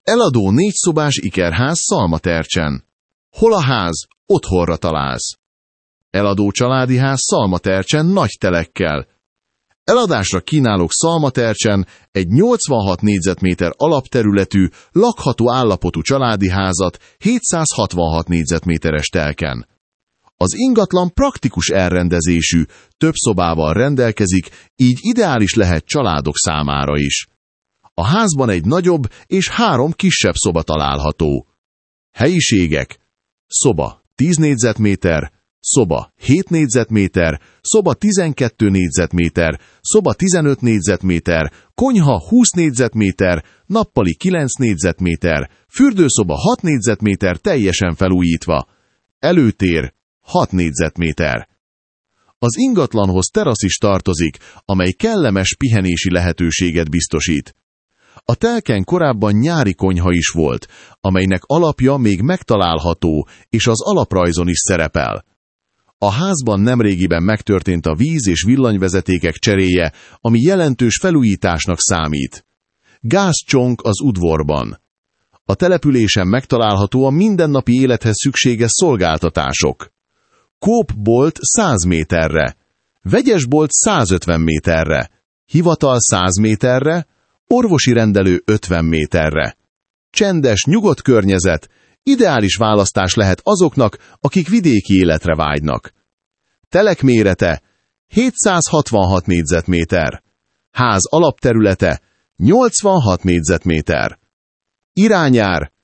Eladó 4 szobás ikerház Szalmatercsen. Hol a ház, otthonra találsz. Eladó családi ház Szalmatercsen nagy telekkel. Eladásra kínálok Szalmatercsen egy 86 négyzetméter alapterületű, lakható állapotú családi házat 766 négyzetméteres telken. Az ingatlan praktikus elrendezésű, több szobával rendelkezik, így ideális lehet családok számára is. A házban egy nagyobb és 3 kisebb szoba található. Helyiségek: szoba 10 négyzetméter, szoba 7 négyzetméter, szoba 12 négyzetméter, szoba 15 négyzetméter, konyha 20 négyzetméter, nappali 9 négyzetméter, fürdőszoba 6 négyzetméter teljesen felújítva, előtér 6 négyzetméter. Az ingatlanhoz terasz is tartozik, amely kellemes pihenési lehetőséget biztosít. A telken korábban nyári konyha is volt, amelynek alapja még megtalálható, és az alaprajzon is szerepel. A házban nemrégiben megtörtént a víz- és villanyvezetékek cseréje, ami jelentős felújításnak számít. Gázcsonk az udvarban. A településen megtalálható a mindennapi élethez szükséges szolgáltatások. Coop-bolt 100 méterre, vegyesbolt 150 méterre, hivatal 100 méterre, orvosi rendelő 50 méterre. Csendes, nyugodt környezet, ideális választás lehet azoknak, akik vidéki életre vágynak. Telek mérete 766 négyzetméter. Ház alapterülete 86 négyzetméter. Irányár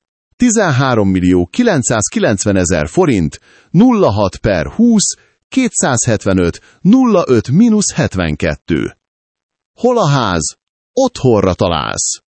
13.990.000 forint, 06/20 275 05-72. Hol a ház? Otthonra találsz.